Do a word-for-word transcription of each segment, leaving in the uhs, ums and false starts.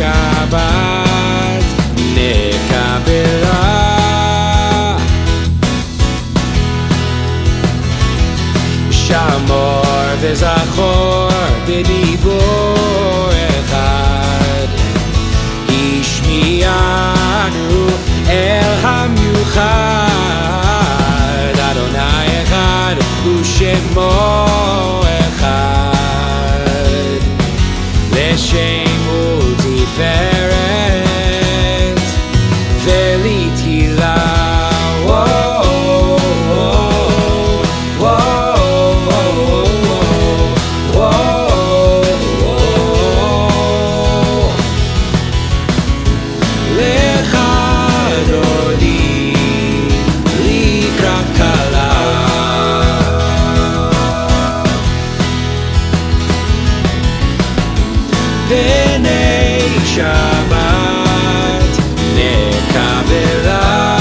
שבת נקבלה שמור וזכור בדיבור אחד השמיענו אל המיוחד אדוני אחד ושמו אחד לשם ולתפארת ולתהילה בני שבת נקבלה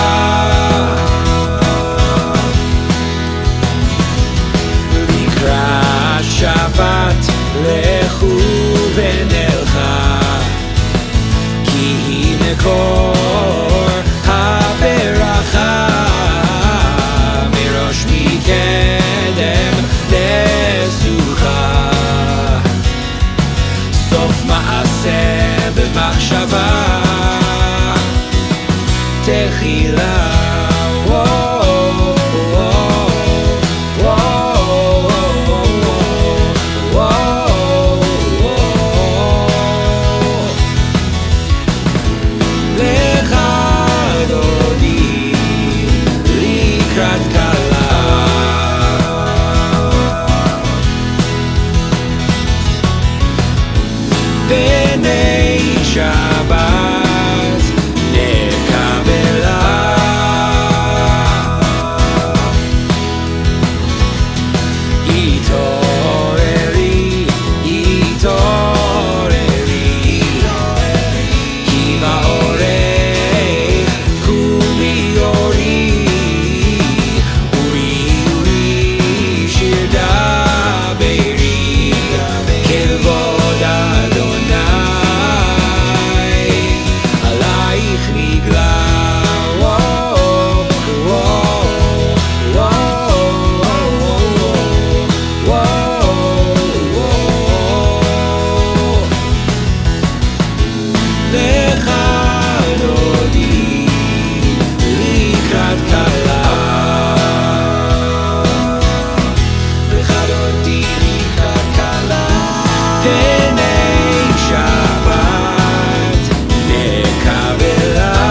לקראת שבת לכו ונלכה כי היא מקור הברכה מראש מקדם לסוכה סוף מעשה במחשבה תחילה לך דודי לקראת כלה בני שבת נקבלה התעוררי, התעוררי כי באורך קומי אורי אורי אורי שיר דברי כבוד אדוני עלייך נגלה לך דודי לקראת כלה לך דודי לקראת כלה בני שבת נקבלה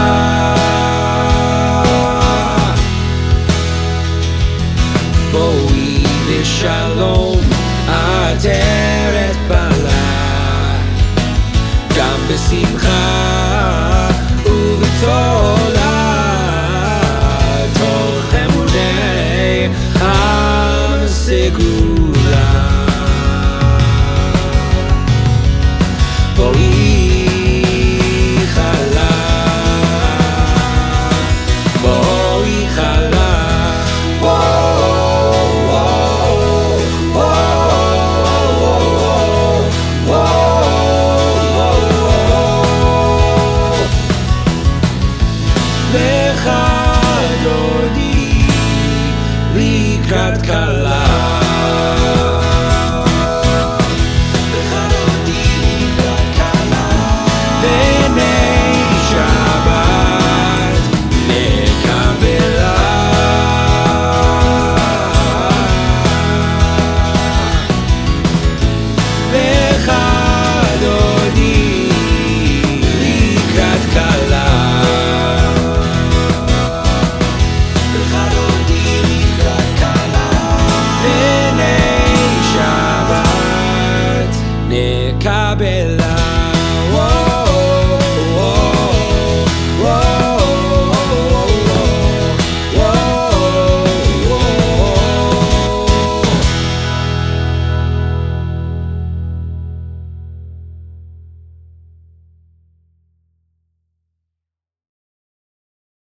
בואי בשלום עטרת בעלה גם בשמחה ובצולה תוך אמוני הסגולה בואי